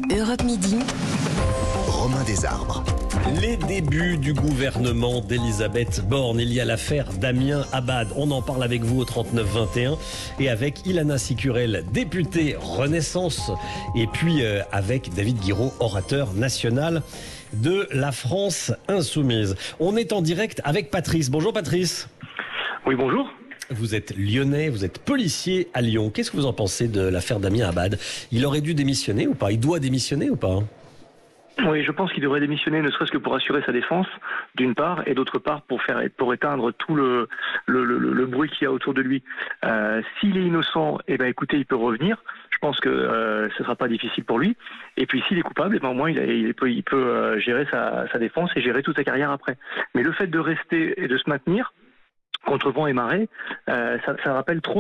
Europe Midi. Romain Desarbres. Les débuts du gouvernement d'Elisabeth Borne. Il y a l'affaire Damien Abad. On en parle avec vous au 39-21 et avec Ilana Sicurel, députée Renaissance, et puis avec David Guiraud, orateur national de la France Insoumise. On est en direct avec Patrice. Bonjour Patrice. Oui, bonjour. Vous êtes lyonnais, vous êtes policier à Lyon. Qu'est-ce que vous en pensez de l'affaire Damien Abad? Il aurait dû démissionner ou pas? Il doit démissionner ou pas? Oui, je pense qu'il devrait démissionner, ne serait-ce que pour assurer sa défense, d'une part, et d'autre part pour éteindre tout le bruit qu'il y a autour de lui. S'il est innocent, écoutez, il peut revenir. Je pense que ce sera pas difficile pour lui. Et puis s'il est coupable, au moins il peut gérer sa défense et gérer toute sa carrière après. Mais le fait de rester et de se maintenir contre vent et marée, ça rappelle trop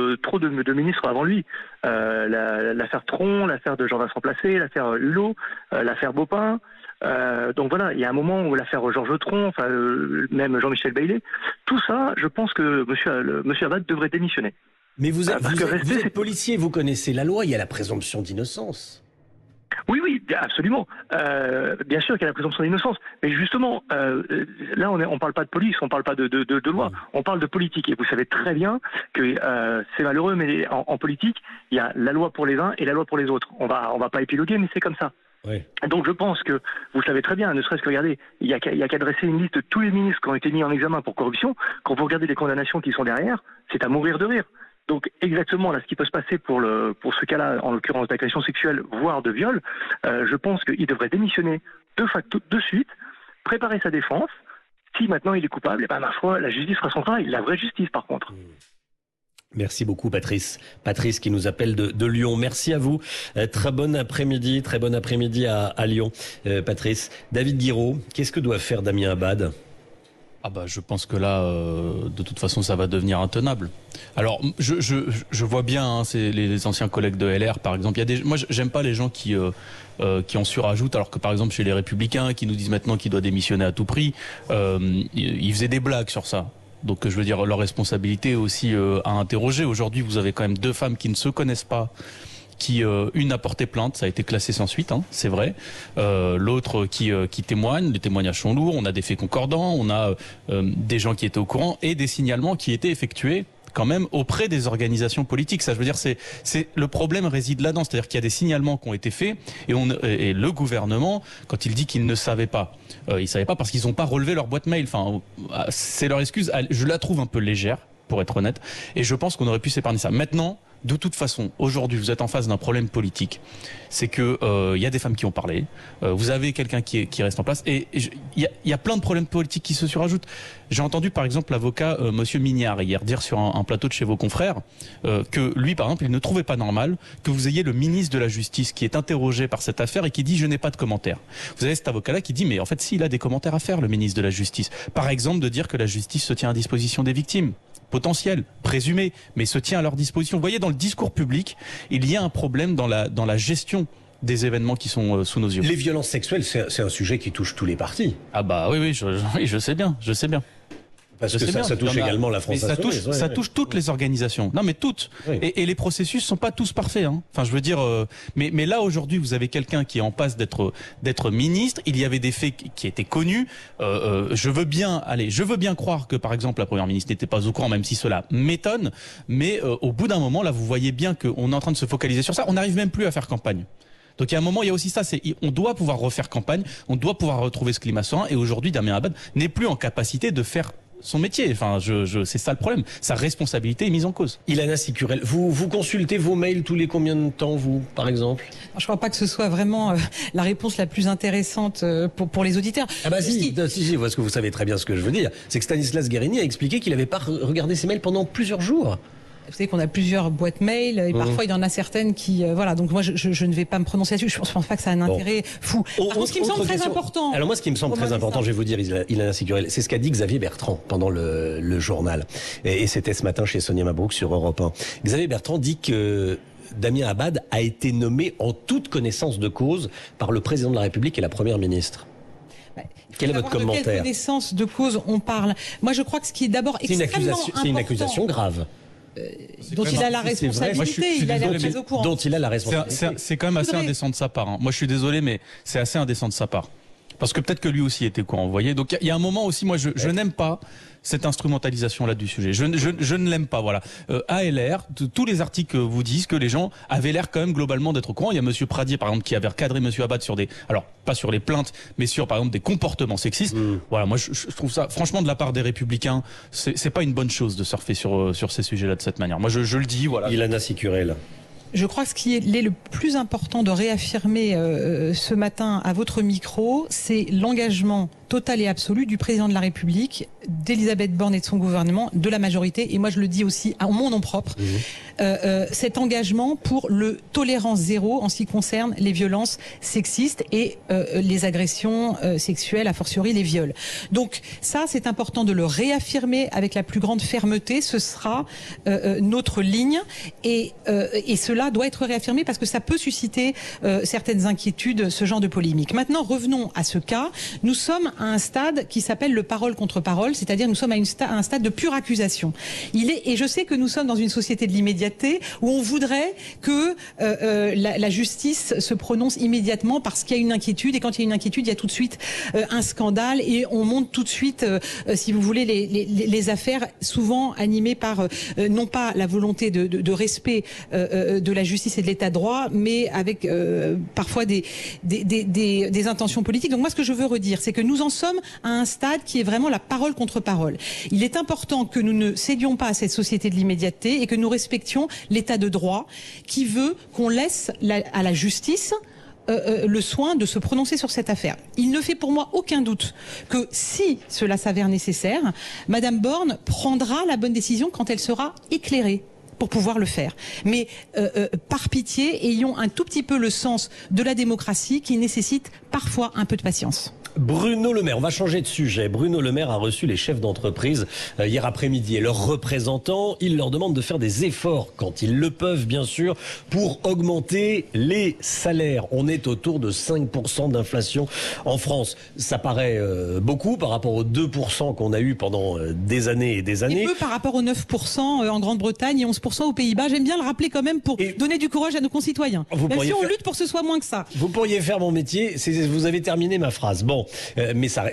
de ministres avant lui. L'affaire Tron, l'affaire de Jean-Vincent Placé, l'affaire Hulot, l'affaire Baupin. Donc voilà, il y a un moment où l'affaire Georges Tron, même Jean-Michel Bailey, tout ça, je pense que monsieur Abad devrait démissionner. Mais vous êtes policier, vous connaissez la loi, il y a la présomption d'innocence. Oui, absolument. Bien sûr qu'il y a la présomption d'innocence. Mais justement, là, on parle pas de police, on parle pas de loi, on parle de politique. Et vous savez très bien que c'est malheureux, mais en politique, il y a la loi pour les uns et la loi pour les autres. On va pas épiloguer, mais c'est comme ça. Oui. Donc je pense que, vous savez très bien, ne serait-ce que regardez, il y a qu'à dresser une liste de tous les ministres qui ont été mis en examen pour corruption. Quand vous regardez les condamnations qui sont derrière, c'est à mourir de rire. Donc exactement là, ce qui peut se passer pour ce cas-là, en l'occurrence d'agression sexuelle, voire de viol, je pense qu'il devrait démissionner de suite, préparer sa défense. Si maintenant il est coupable, ma foi, la justice fera son travail, la vraie justice par contre. Merci beaucoup Patrice. Patrice qui nous appelle de Lyon. Merci à vous. Très bon après-midi à Lyon. Patrice. David Guiraud, qu'est-ce que doit faire Damien Abad ? Je pense que là, de toute façon, ça va devenir intenable. Alors, je vois bien, c'est les anciens collègues de LR, par exemple. Moi, j'aime pas les gens qui en surajoutent, alors que par exemple chez les Républicains, qui nous disent maintenant qu'il doit démissionner à tout prix, ils faisaient des blagues sur ça. Donc, je veux dire, leur responsabilité aussi à interroger. Aujourd'hui, vous avez quand même deux femmes qui ne se connaissent pas, qui une a porté plainte, ça a été classé sans suite, c'est vrai. L'autre qui témoigne, les témoignages sont lourds, on a des faits concordants, on a des gens qui étaient au courant et des signalements qui étaient effectués quand même auprès des organisations politiques. Ça, je veux dire, c'est le problème réside là-dedans, c'est-à-dire qu'il y a des signalements qui ont été faits et le gouvernement, quand il dit qu'il ne savait pas, il savait pas parce qu'ils n'ont pas relevé leur boîte mail. Enfin, c'est leur excuse. Je la trouve un peu légère, pour être honnête, et je pense qu'on aurait pu s'épargner ça. Maintenant, de toute façon, aujourd'hui, vous êtes en face d'un problème politique. C'est que y a des femmes qui ont parlé. Vous avez quelqu'un qui reste en place. Et il y a plein de problèmes politiques qui se surajoutent. J'ai entendu, par exemple, l'avocat Monsieur Mignard hier dire sur un plateau de chez vos confrères que lui, par exemple, il ne trouvait pas normal que vous ayez le ministre de la Justice qui est interrogé par cette affaire et qui dit « je n'ai pas de commentaires ». Vous avez cet avocat-là qui dit « mais en fait, s'il a des commentaires à faire, le ministre de la Justice ». Par exemple, de dire que la justice se tient à disposition des victimes. Potentiel, présumé, mais se tient à leur disposition. Vous voyez, dans le discours public, il y a un problème dans la gestion des événements qui sont sous nos yeux. Les violences sexuelles, c'est un sujet qui touche tous les partis. Oui, je sais bien. Parce que ça touche également la France Insoumise. Ça touche toutes les organisations. Non, mais toutes. Oui. Et les processus sont pas tous parfaits. Enfin, je veux dire, mais là aujourd'hui, vous avez quelqu'un qui est en passe d'être ministre. Il y avait des faits qui étaient connus. Je veux bien croire que, par exemple, la première ministre n'était pas au courant, même si cela m'étonne. Mais au bout d'un moment, là, vous voyez bien qu'on est en train de se focaliser sur ça. On n'arrive même plus à faire campagne. Donc il y a un moment, il y a aussi ça, on doit pouvoir refaire campagne, on doit pouvoir retrouver ce climat serein. Et aujourd'hui, Damien Abad n'est plus en capacité de faire son métier. Enfin, c'est ça le problème. Sa responsabilité est mise en cause. Ilana Sicurel, vous consultez vos mails tous les combien de temps, vous, par exemple? Je crois pas que ce soit vraiment la réponse la plus intéressante pour les auditeurs. Si, parce que vous savez très bien ce que je veux dire. C'est que Stanislas Guerini a expliqué qu'il n'avait pas regardé ses mails pendant plusieurs jours. Vous savez qu'on a plusieurs boîtes mail et parfois il y en a certaines qui donc moi je ne vais pas me prononcer là-dessus. Je pense pas que ça a un intérêt fou. Par contre, ce qui me semble très important. Alors moi, ce qui me semble très important, je vais vous dire, Ilana Sicurel, c'est ce qu'a dit Xavier Bertrand pendant le journal. Et c'était ce matin chez Sonia Mabrouk sur Europe 1. Xavier Bertrand dit que Damien Abad a été nommé en toute connaissance de cause par le président de la République et la première ministre. Quel est votre commentaire? De quelle connaissance de cause on parle? Moi, je crois que ce qui est d'abord extrêmement important... C'est une accusation grave. dont il a la responsabilité, il a l'air très au courant. Dont il a la responsabilité. C'est quand même assez indécent de sa part. Moi, je suis désolé, mais c'est assez indécent de sa part. Parce que peut-être que lui aussi était au courant, vous voyez. Donc il y a un moment aussi, moi, je n'aime pas cette instrumentalisation-là du sujet. Je ne l'aime pas, voilà. ALR, tous les articles vous disent que les gens avaient l'air quand même globalement d'être au courant. Il y a Monsieur Pradier, par exemple, qui avait recadré Monsieur Abad sur alors pas sur les plaintes, mais sur, par exemple, des comportements sexistes. Voilà, moi, je trouve ça, franchement, de la part des Républicains, c'est pas une bonne chose de surfer sur ces sujets-là de cette manière. Moi, je le dis, voilà. Ilana Sicurel. Je crois que ce qui est le plus important de réaffirmer ce matin à votre micro, c'est l'engagement total et absolu du président de la République, d'Elisabeth Borne et de son gouvernement, de la majorité, et moi je le dis aussi à mon nom propre, cet engagement pour le tolérance zéro en ce qui concerne les violences sexistes et les agressions sexuelles, a fortiori les viols. Donc ça, c'est important de le réaffirmer avec la plus grande fermeté, ce sera notre ligne, et cela doit être réaffirmé parce que ça peut susciter certaines inquiétudes, ce genre de polémique. Maintenant, revenons à ce cas. Nous sommes à un stade qui s'appelle le parole contre parole, c'est-à-dire nous sommes à un stade de pure accusation. Et je sais que nous sommes dans une société de l'immédiateté où on voudrait que la justice se prononce immédiatement parce qu'il y a une inquiétude, et quand il y a une inquiétude, il y a tout de suite un scandale et on monte tout de suite, si vous voulez, les affaires souvent animées par non pas la volonté de respect de la justice et de l'état de droit, mais avec parfois des intentions politiques. Donc moi, ce que je veux redire, c'est que nous en sommes à un stade qui est vraiment la parole contre parole. Il est important que nous ne cédions pas à cette société de l'immédiateté et que nous respections l'état de droit qui veut qu'on laisse à la justice le soin de se prononcer sur cette affaire. Il ne fait pour moi aucun doute que si cela s'avère nécessaire, Madame Borne prendra la bonne décision quand elle sera éclairée pour pouvoir le faire. Mais par pitié, ayons un tout petit peu le sens de la démocratie qui nécessite parfois un peu de patience. Bruno Le Maire, on va changer de sujet. Bruno Le Maire a reçu les chefs d'entreprise hier après-midi et leurs représentants. Il leur demande de faire des efforts, quand ils le peuvent bien sûr, pour augmenter les salaires. On est autour de 5% d'inflation en France. Ça paraît beaucoup par rapport aux 2% qu'on a eu pendant des années et des années. Et peu par rapport aux 9% en Grande-Bretagne et 11% aux Pays-Bas. J'aime bien le rappeler quand même pour donner du courage à nos concitoyens. Même si on lutte pour que ce soit moins que ça. Vous pourriez faire mon métier. Vous avez terminé ma phrase. Bon. Mais ça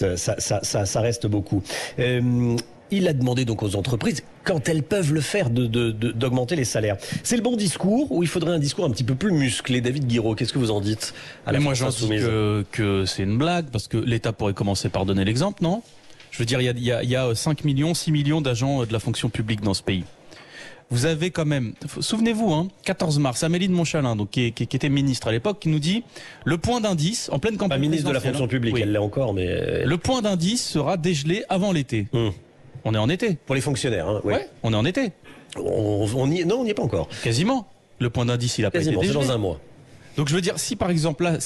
reste beaucoup. Il a demandé donc aux entreprises, quand elles peuvent le faire, d'augmenter les salaires. C'est le bon discours ou il faudrait un discours un petit peu plus musclé? David Guiraud, qu'est-ce que vous en dites? Mais moi j'en dis que c'est une blague, parce que l'État pourrait commencer par donner l'exemple, non? Je veux dire, il y a 5 millions, 6 millions d'agents de la fonction publique dans ce pays. Vous avez quand même, souvenez-vous, 14 mars, Amélie de Montchalin, donc qui était ministre à l'époque, qui nous dit le point d'indice en pleine campagne. Pas ministre de la fonction publique, oui. Elle l'est encore, mais le point d'indice sera dégelé avant l'été. On est en été. Pour les fonctionnaires, hein, oui. Ouais, on est en été. Non, on n'y est pas encore. Quasiment. Le point d'indice, il a pas été dégelé. C'est dans un mois. Donc je veux dire, si par exemple là,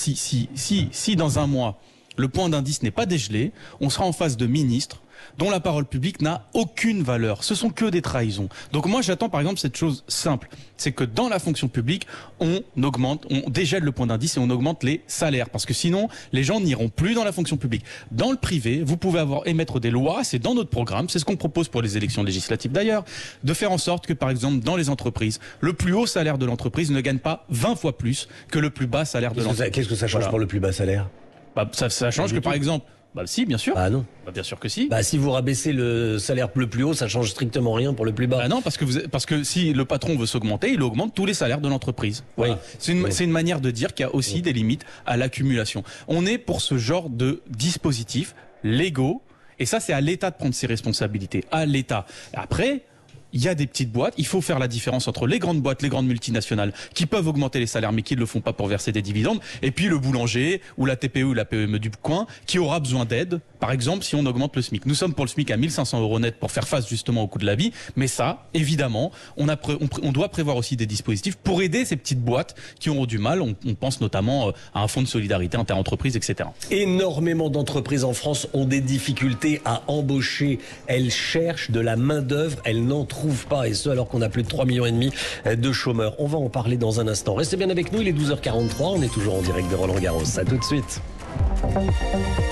si dans un mois le point d'indice n'est pas dégelé, on sera en face de ministres dont la parole publique n'a aucune valeur. Ce sont que des trahisons. Donc moi j'attends par exemple cette chose simple, c'est que dans la fonction publique, on dégèle le point d'indice et on augmente les salaires, parce que sinon les gens n'iront plus dans la fonction publique. Dans le privé, vous pouvez émettre des lois, c'est dans notre programme, c'est ce qu'on propose pour les élections législatives d'ailleurs, de faire en sorte que par exemple dans les entreprises, le plus haut salaire de l'entreprise ne gagne pas 20 fois plus que le plus bas salaire de l'entreprise. Qu'est-ce que ça change pour le plus bas salaire? Ça change que par exemple, si, bien sûr. Ah non. Bien sûr que si. Si vous rabaissez le salaire le plus haut, ça change strictement rien pour le plus bas. Non, parce que si le patron veut s'augmenter, il augmente tous les salaires de l'entreprise. Voilà. Oui. C'est une manière de dire qu'il y a aussi des limites à l'accumulation. On est pour ce genre de dispositifs légaux, et ça c'est à l'État de prendre ses responsabilités. À l'État. Après, il y a des petites boîtes, il faut faire la différence entre les grandes boîtes, les grandes multinationales qui peuvent augmenter les salaires mais qui ne le font pas pour verser des dividendes, et puis le boulanger ou la TPE ou la PME du coin qui aura besoin d'aide, par exemple si on augmente le SMIC. Nous sommes pour le SMIC à 1 500 € net pour faire face justement au coût de la vie, mais ça, évidemment, on doit prévoir aussi des dispositifs pour aider ces petites boîtes qui auront du mal. On pense notamment à un fonds de solidarité interentreprises, etc. Énormément d'entreprises en France ont des difficultés à embaucher. Elles cherchent de la main-d'œuvre, elles n'en trouvent pas, et ce alors qu'on a plus de 3,5 millions de chômeurs. On va en parler dans un instant. Restez bien avec nous, il est 12h43, on est toujours en direct de Roland Garros. À tout de suite.